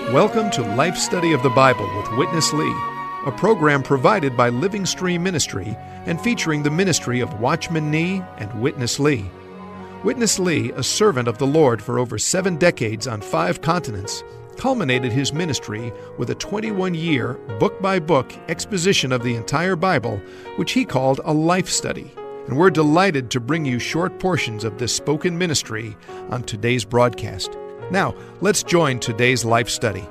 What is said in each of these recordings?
Welcome to Life Study of the Bible with Witness Lee, a program provided by Living Stream Ministry and featuring the ministry of Watchman Nee and Witness Lee. Witness Lee, a servant of the Lord for over 7 decades on 5 continents, culminated his ministry with a 21-year, book-by-book exposition of the entire Bible, which he called a life study. And we're delighted to bring you short portions of this spoken ministry on today's broadcast. Now, let's join today's life study.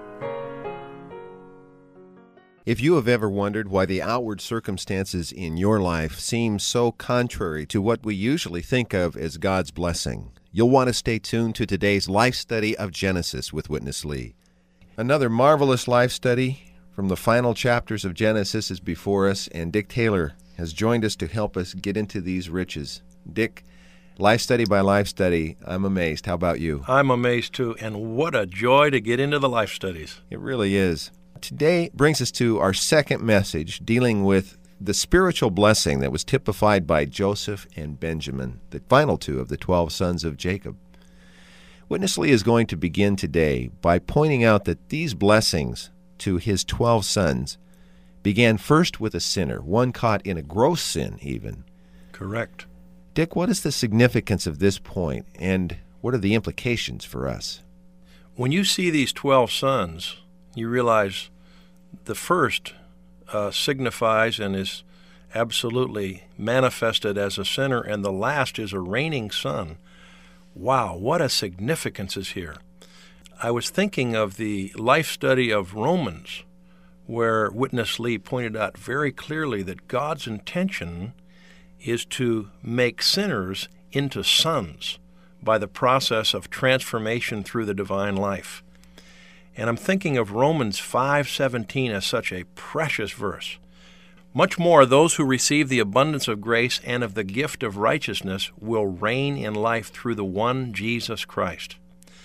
If you have ever wondered why the outward circumstances in your life seem so contrary to what we usually think of as God's blessing, you'll want to stay tuned to today's life study of Genesis with Witness Lee. Another marvelous life study from the final chapters of Genesis is before us, and Dick Taylor has joined us to help us get into these riches. Dick, life study by life study, I'm amazed. How about you? I'm amazed too, and what a joy to get into the life studies. It really is. Today brings us to our second message, dealing with the spiritual blessing that was typified by Joseph and Benjamin, the final 2 of the 12 sons of Jacob. Witness Lee is going to begin today by pointing out that these blessings to his 12 sons began first with a sinner, one caught in a gross sin even. Correct. Dick, what is the significance of this point, and what are the implications for us? When you see these 12 sons, you realize the first signifies and is absolutely manifested as a sinner, and the last is a reigning son. Wow, what a significance is here. I was thinking of the life study of Romans, where Witness Lee pointed out very clearly that God's intention is to make sinners into sons by the process of transformation through the divine life. And I'm thinking of Romans 5:17 as such a precious verse. Much more, those who receive the abundance of grace and of the gift of righteousness will reign in life through the one Jesus Christ.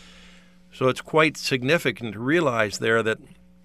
So it's quite significant to realize there that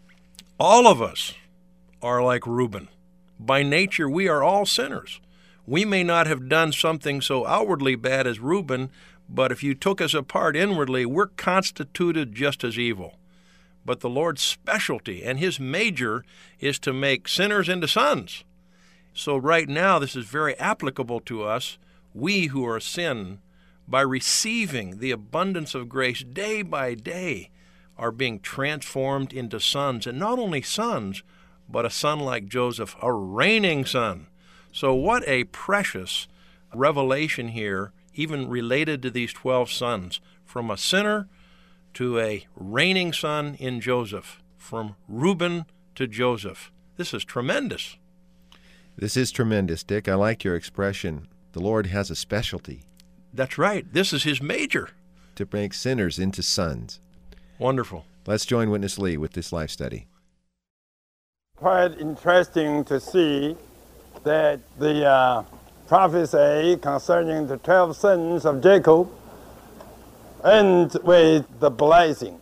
all of us are like Reuben. By nature, we are all sinners. We may not have done something so outwardly bad as Reuben, but if you took us apart inwardly, we're constituted just as evil. But the Lord's specialty and his major is to make sinners into sons. So right now, this is very applicable to us, we who are sin, by receiving the abundance of grace day by day, are being transformed into sons. And not only sons, but a son like Joseph, a reigning son. So what a precious revelation here, even related to these 12 sons, from a sinner to a reigning son in Joseph, from Reuben to Joseph. This is tremendous. This is tremendous, Dick. I like your expression. The Lord has a specialty. That's right. This is his major. To make sinners into sons. Wonderful. Let's join Witness Lee with this life study. Quite interesting to see that the prophecy concerning the 12 sons of Jacob ends with the blessing.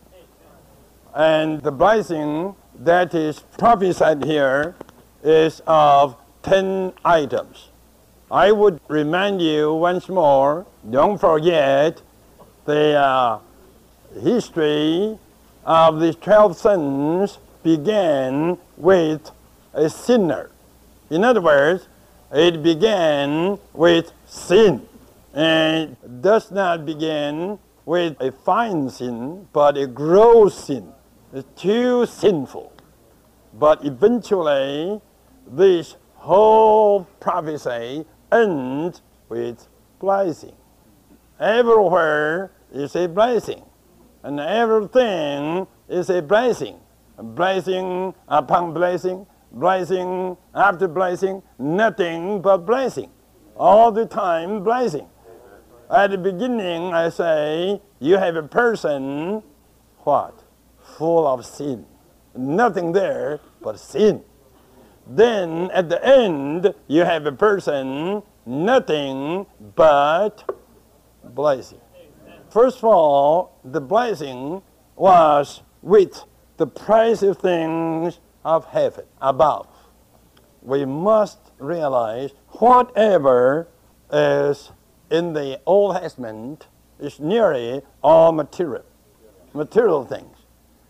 And the blessing that is prophesied here is of 10 items. I would remind you once more, don't forget the history of these 12 sons began with a sinner. In other words, it began with sin, and does not begin with a fine sin, but a gross sin. It's too sinful. But eventually, this whole prophecy ends with blessing. Everywhere is a blessing, and everything is a blessing. A blessing upon blessing, blessing after blessing, nothing but blessing. All the time blessing. At the beginning, I say, you have a person, what? Full of sin. Nothing there but sin. Then at the end, you have a person, nothing but blessing. First of all, the blessing was with the precious things of heaven above. We must realize whatever is in the Old Testament is nearly all material things.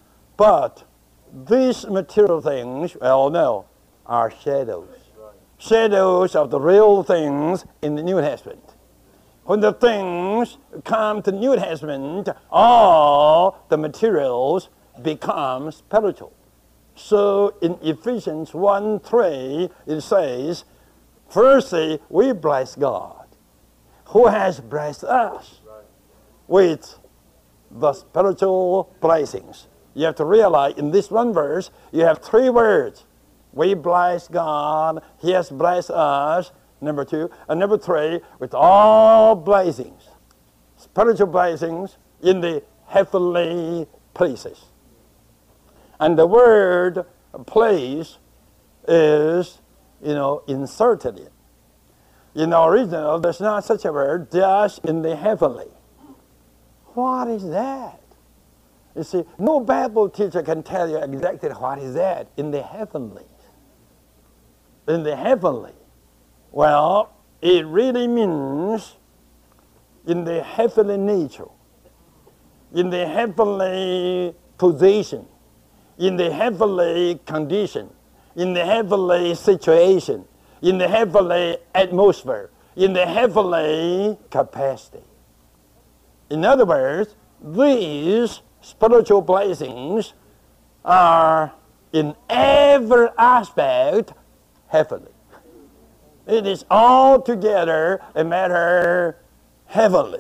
But these material things, we all know, are shadows. Shadows of the real things in the New Testament. When the things come to the New Testament, all the materials become spiritual. So in Ephesians 1:3, it says, firstly, we bless God, who has blessed us with the spiritual blessings. You have to realize in this one verse, you have three words. We bless God, He has blessed us, number two. And number three, with all blessings, spiritual blessings in the heavenly places. And the word place is, inserted in. In the original, there's not such a word, just in the heavenly. What is that? You see, no Bible teacher can tell you exactly what is that in the heavenly. In the heavenly. Well, it really means in the heavenly nature, in the heavenly position, in the heavenly condition, in the heavenly situation, in the heavenly atmosphere, in the heavenly capacity. In other words, these spiritual blessings are in every aspect heavenly. It is altogether a matter heavenly.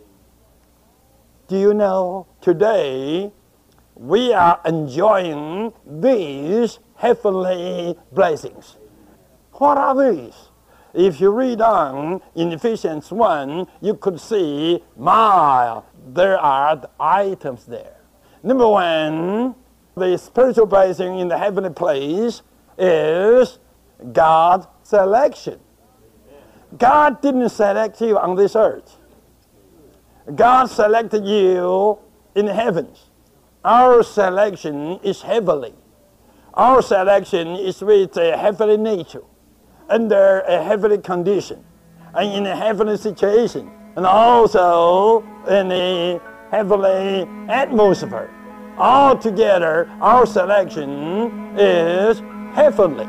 Do you know, today we are enjoying these heavenly blessings. What are these? If you read on in Ephesians 1, you could see there are the items there. Number one, the spiritual blessing in the heavenly place is God's selection. God didn't select you on this earth. God selected you in the heavens. Our selection is heavenly. Our selection is with a heavenly nature, under a heavenly condition, and in a heavenly situation, and also in a heavenly atmosphere. Altogether, our selection is heavenly.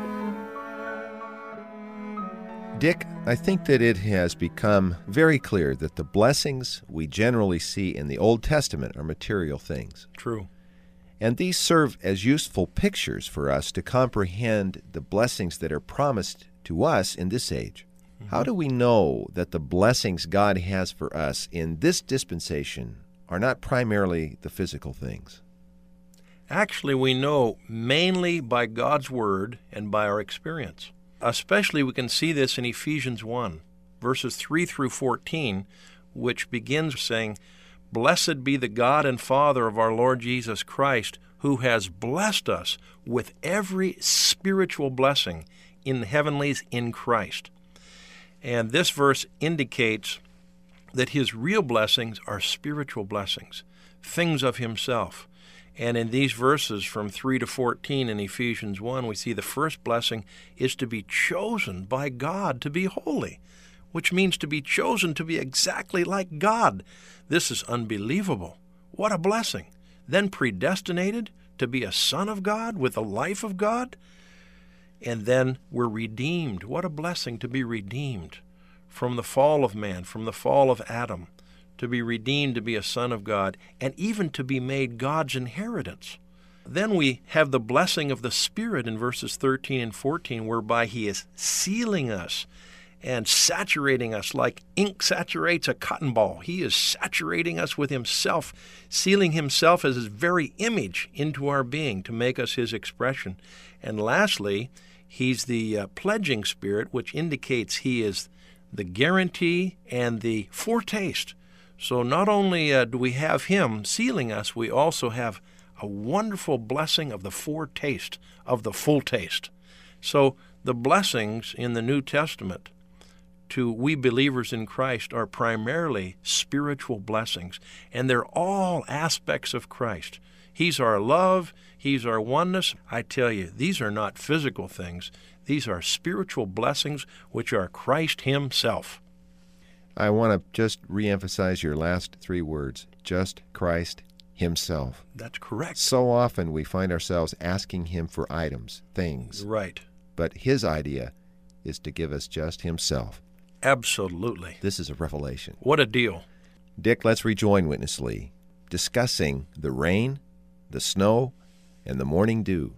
Dick, I think that it has become very clear that the blessings we generally see in the Old Testament are material things. True. And these serve as useful pictures for us to comprehend the blessings that are promised to us in this age. Mm-hmm. How do we know that the blessings God has for us in this dispensation are not primarily the physical things? Actually, we know mainly by God's Word and by our experience. Especially we can see this in Ephesians 1, verses 3 through 14, which begins saying, "Blessed be the God and Father of our Lord Jesus Christ, who has blessed us with every spiritual blessing in the heavenlies in Christ." And this verse indicates that His real blessings are spiritual blessings, things of Himself. And in these verses from 3 to 14 in Ephesians 1, we see the first blessing is to be chosen by God to be holy, which means to be chosen to be exactly like God. This is unbelievable. What a blessing. Then predestinated to be a son of God with the life of God. And then we're redeemed. What a blessing to be redeemed from the fall of man, from the fall of Adam, to be redeemed to be a son of God, and even to be made God's inheritance. Then we have the blessing of the Spirit in verses 13 and 14, whereby He is sealing us and saturating us like ink saturates a cotton ball. He is saturating us with Himself, sealing Himself as His very image into our being to make us His expression. And lastly, He's the pledging Spirit, which indicates He is the guarantee and the foretaste. So not only do we have Him sealing us, we also have a wonderful blessing of the foretaste, of the full taste. So the blessings in the New Testament to we believers in Christ are primarily spiritual blessings, and they're all aspects of Christ. He's our love. He's our oneness. I tell you, these are not physical things. These are spiritual blessings, which are Christ Himself. I want to just reemphasize your last three words, just Christ Himself. That's correct. So often we find ourselves asking Him for items, things. Right. But His idea is to give us just Himself. Absolutely. This is a revelation. What a deal. Dick, let's rejoin Witness Lee, discussing the rain, the snow, and the morning dew.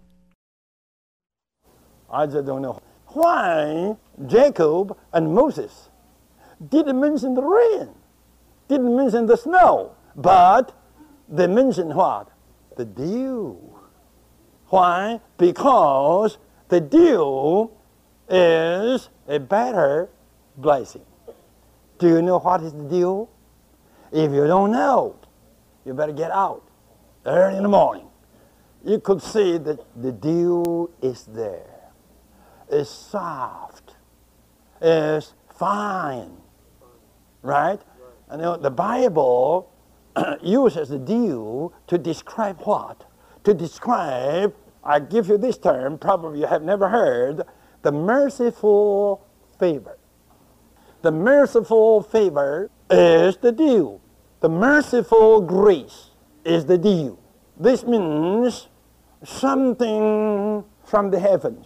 I just don't know why Jacob and Moses didn't mention the rain, didn't mention the snow, but they mentioned what? The dew. Why? Because the dew is a better blessing. Do you know what is the dew? If you don't know, you better get out early in the morning. You could see that the dew is there. It's soft. It's fine. Right? And the Bible uses the dew to describe what? To describe, I give you this term, probably you have never heard, the merciful favor. The merciful favor is the dew. The merciful grace is the dew. This means something from the heavens,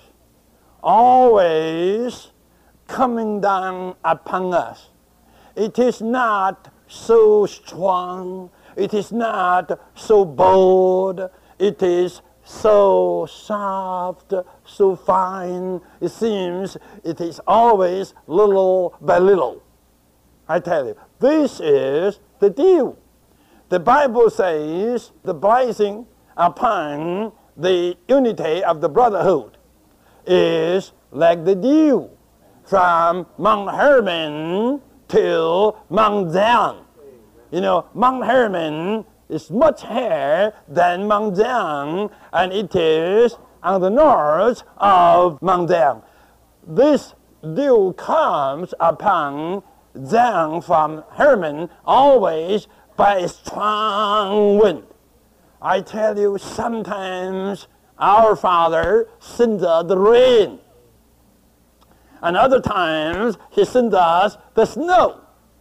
always coming down upon us. It is not so strong. It is not so bold. It is so soft, so fine. It seems it is always little by little. I tell you, this is the dew. The Bible says the blessing upon the unity of the brotherhood is like the dew from Mount Hermon till Mount Zion. You know, Mount Hermon is much higher than Mount Zion, and it is on the north of Mount Zion. This dew comes upon Zion from Hermon always by a strong wind. I tell you, sometimes our Father sends us the rain, and other times He sends us the snow.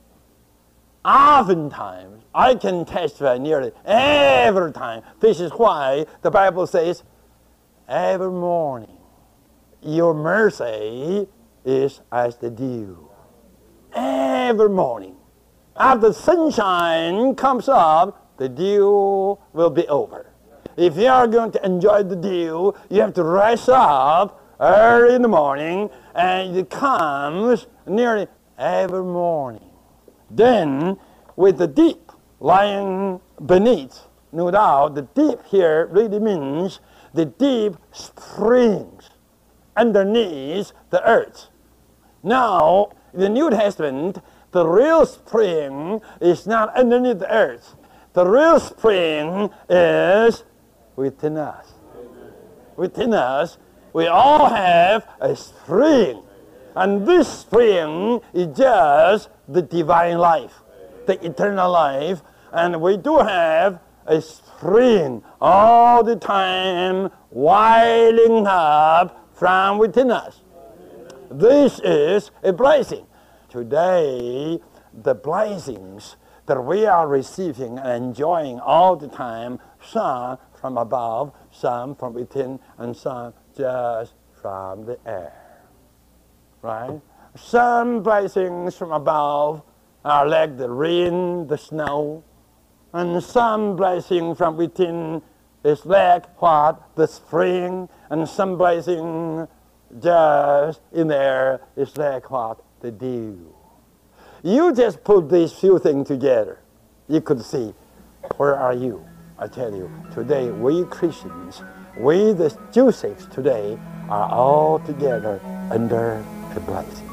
Oftentimes, I can testify nearly every time. This is why the Bible says, every morning your mercy is as the dew. Every morning. After sunshine comes up, the dew will be over. If you are going to enjoy the dew, you have to rise up early in the morning, and it comes nearly every morning. Then, with the deep lying beneath, no doubt, the deep here really means the deep springs underneath the earth. Now, in the New Testament, the real spring is not underneath the earth. The real spring is within us. Within us, we all have a spring. And this spring is just the divine life, the eternal life. And we do have a spring all the time welling up from within us. This is a blessing. Today, the blessings that we are receiving and enjoying all the time, some from above, some from within, and some just from the air. Right? Some blessings from above are like the rain, the snow, and some blessing from within is like what? The spring, and some blessing just in the air is like what? The dew. You just put these few things together, you could see, where are you? I tell you, today we Christians, we the Josephs today, are all together under the blessing.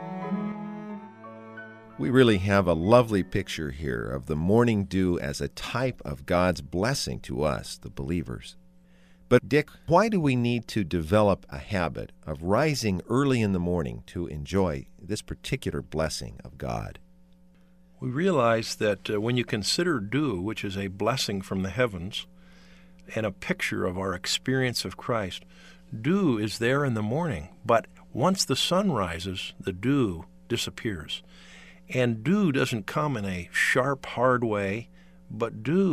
We really have a lovely picture here of the morning dew as a type of God's blessing to us, the believers. But Dick, why do we need to develop a habit of rising early in the morning to enjoy this particular blessing of God? We realize that when you consider dew, which is a blessing from the heavens and a picture of our experience of Christ, dew is there in the morning, but once the sun rises, the dew disappears. And dew doesn't come in a sharp, hard way, but dew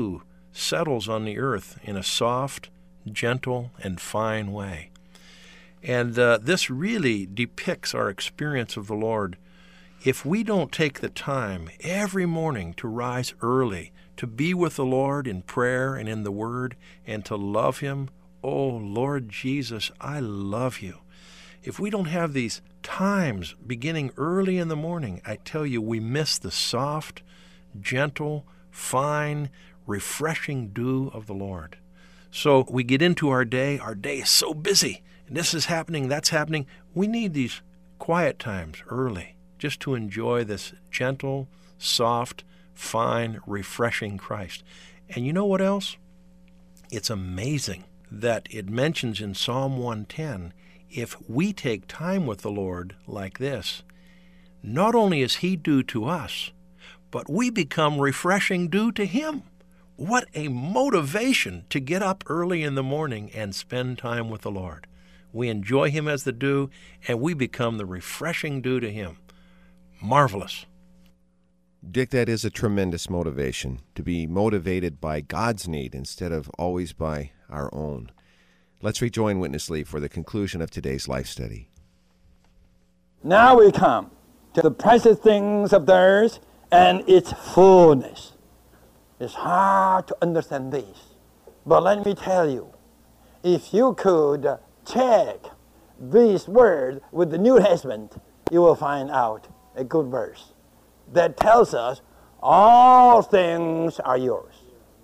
settles on the earth in a soft, gentle, and fine way. And this really depicts our experience of the Lord. If we don't take the time every morning to rise early, to be with the Lord in prayer and in the Word, and to love Him, oh, Lord Jesus, I love you. If we don't have these times beginning early in the morning, I tell you, we miss the soft, gentle, fine, refreshing dew of the Lord. So we get into our day is so busy, and this is happening, that's happening. We need these quiet times early just to enjoy this gentle, soft, fine, refreshing Christ. And you know what else? It's amazing that it mentions in Psalm 110, if we take time with the Lord like this, not only is He due to us, but we become refreshing due to Him. What a motivation to get up early in the morning and spend time with the Lord. We enjoy Him as the dew, and we become the refreshing dew to Him. Marvelous. Dick, that is a tremendous motivation, to be motivated by God's need instead of always by our own. Let's rejoin Witness Lee for the conclusion of today's life study. Now we come to the precious things of the earth and its fullness. It's hard to understand this, but let me tell you, if you could check this word with the New Testament, you will find out a good verse that tells us all things are yours.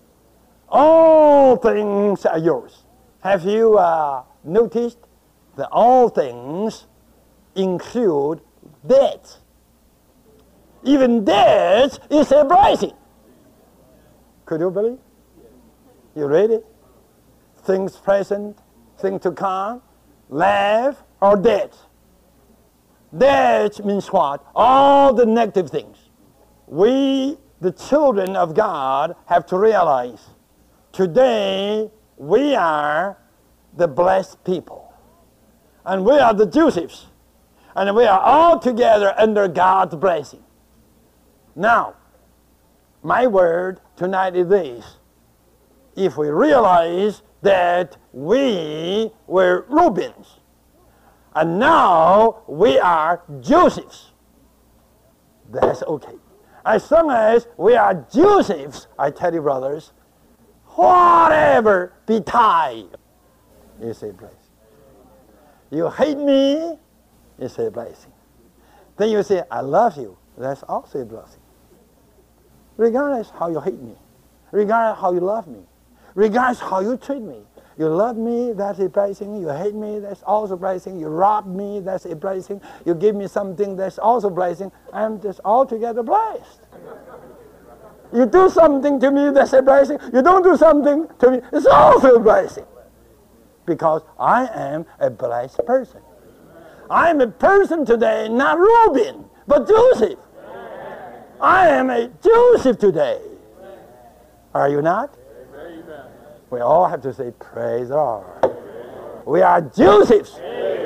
All things are yours. Have you noticed that all things include death? Even death is a blessing. Could you believe? You read it? Things present, things to come, life or death. Death means what? All the negative things. We, the children of God, have to realize today we are the blessed people. And we are the Josephs. And we are all together under God's blessing. Now, my word tonight is this. If we realize that we were Reubens, and now we are Josephs, that's okay. As long as we are Josephs, I tell you, brothers, whatever betide is a blessing. You hate me, it's a blessing. Then you say, I love you, that's also a blessing. Regardless how you hate me, regardless how you love me, regardless how you treat me. You love me, that's a blessing. You hate me, that's also a blessing. You rob me, that's a blessing. You give me something, that's also a blessing. I'm just altogether blessed. You do something to me, that's a blessing. You don't do something to me, it's also a blessing. Because I am a blessed person. I am a person today, not Reuben, but Joseph. I am a Joseph today. Are you not? We all have to say, praise the Lord. We are Josephs.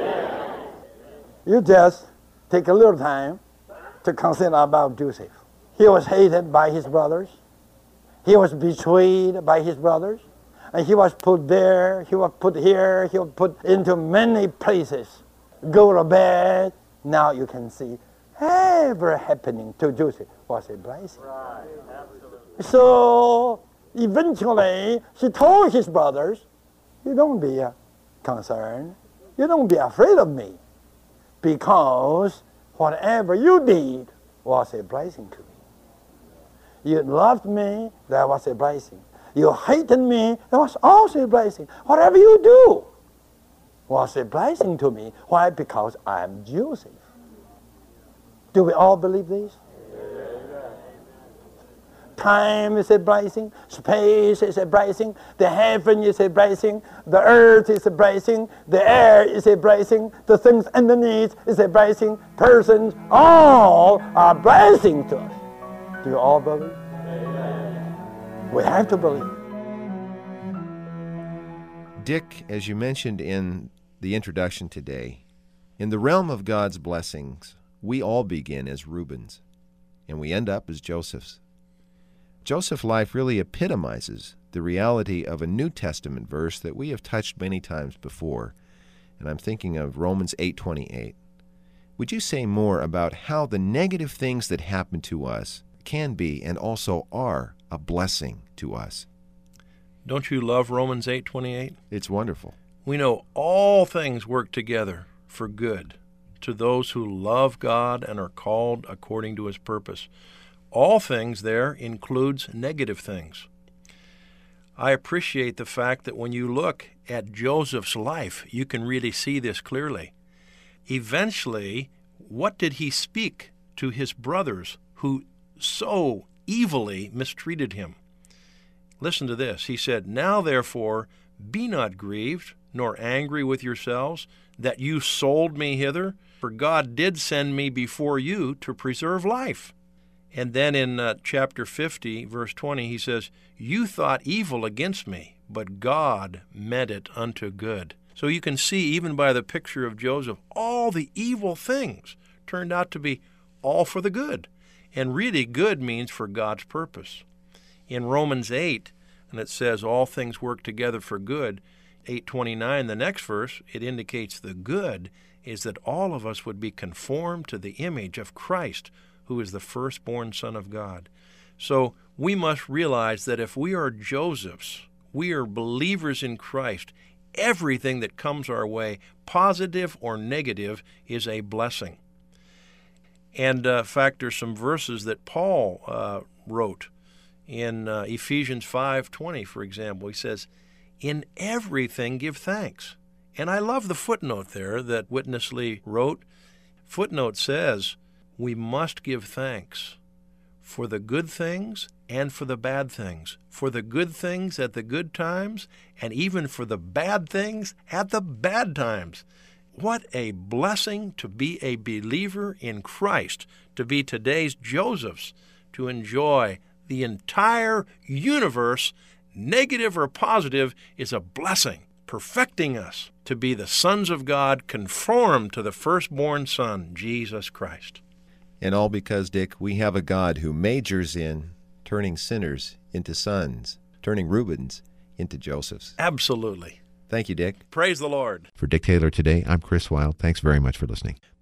You just take a little time to consider about Joseph. He was hated by his brothers. He was betrayed by his brothers. And he was put there, he was put here, he was put into many places. Go to bed. Now you can see ever happening to Joseph was a blessing. Right. So eventually he told his brothers, you don't be concerned. You don't be afraid of me. Because whatever you did was a blessing to me. You loved me, that was a blessing. You hated me, that was also a blessing. Whatever you do was a blessing to me. Why? Because I am Joseph. Do we all believe this? Time is a blessing. Space is a blessing. The heaven is a blessing. The earth is a blessing. The air is a blessing. The things underneath is a blessing. Persons, all are blessings to us. Do you all believe? We have to believe. Dick, as you mentioned in the introduction today, in the realm of God's blessings, we all begin as Reubens, and we end up as Josephs. Joseph's life really epitomizes the reality of a New Testament verse that we have touched many times before, and I'm thinking of Romans 8:28. Would you say more about how the negative things that happen to us can be and also are a blessing to us? Don't you love Romans 8:28? It's wonderful. We know all things work together for good to those who love God and are called according to His purpose. All things there includes negative things. I appreciate the fact that when you look at Joseph's life, you can really see this clearly. Eventually, what did he speak to his brothers who so evilly mistreated him? Listen to this. He said, "Now therefore be not grieved, nor angry with yourselves, that you sold me hither, for God did send me before you to preserve life." And then in chapter 50, verse 20, he says, "You thought evil against me, but God meant it unto good." So you can see, even by the picture of Joseph, all the evil things turned out to be all for the good. And really, good means for God's purpose. In Romans 8, and it says, "All things work together for good," 8:29, the next verse, it indicates the good is that all of us would be conformed to the image of Christ, who is the firstborn Son of God. So we must realize that if we are Josephs, we are believers in Christ, everything that comes our way, positive or negative, is a blessing. And in fact, there's some verses that Paul wrote in Ephesians 5:20, for example. He says, "In everything give thanks." And I love the footnote there that Witness Lee wrote. Footnote says, we must give thanks for the good things and for the bad things, for the good things at the good times, and even for the bad things at the bad times. What a blessing to be a believer in Christ, to be today's Josephs, to enjoy the entire universe, negative or positive, is a blessing, perfecting us to be the sons of God, conformed to the firstborn Son, Jesus Christ. And all because, Dick, we have a God who majors in turning sinners into sons, turning Reubens into Josephs. Absolutely. Thank you, Dick. Praise the Lord. For Dick Taylor Today, I'm Chris Wilde. Thanks very much for listening.